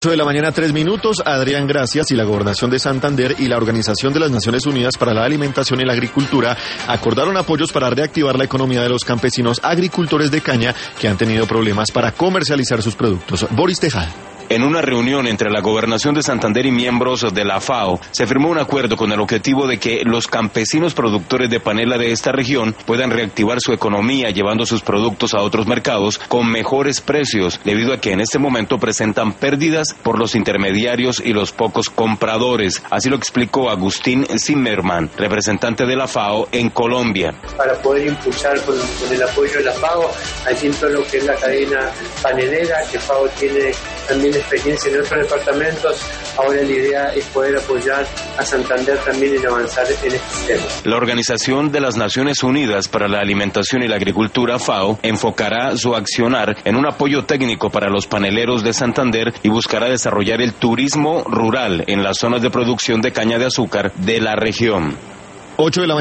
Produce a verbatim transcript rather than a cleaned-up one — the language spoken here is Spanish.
ocho de la mañana, tres minutos. Adrián Gracias y la Gobernación de Santander y la Organización de las Naciones Unidas para la Alimentación y la Agricultura acordaron apoyos para reactivar la economía de los campesinos agricultores de caña que han tenido problemas para comercializar sus productos. Boris Tejada. En una reunión entre la Gobernación de Santander y miembros de la FAO, se firmó un acuerdo con el objetivo de que los campesinos productores de panela de esta región puedan reactivar su economía llevando sus productos a otros mercados con mejores precios, debido a que en este momento presentan pérdidas por los intermediarios y los pocos compradores. Así lo explicó Agustín Zimmerman, representante de la FAO en Colombia. Para poder impulsar con, con el apoyo de la FAO, allí en todo lo que es la cadena panelera, que FAO tiene también experiencia en otros departamentos, ahora la idea es poder apoyar a Santander también en avanzar en este tema. La Organización de las Naciones Unidas para la Alimentación y la Agricultura, FAO, enfocará su accionar en un apoyo técnico para los paneleros de Santander y buscará desarrollar el turismo rural en las zonas de producción de caña de azúcar de la región. ocho de la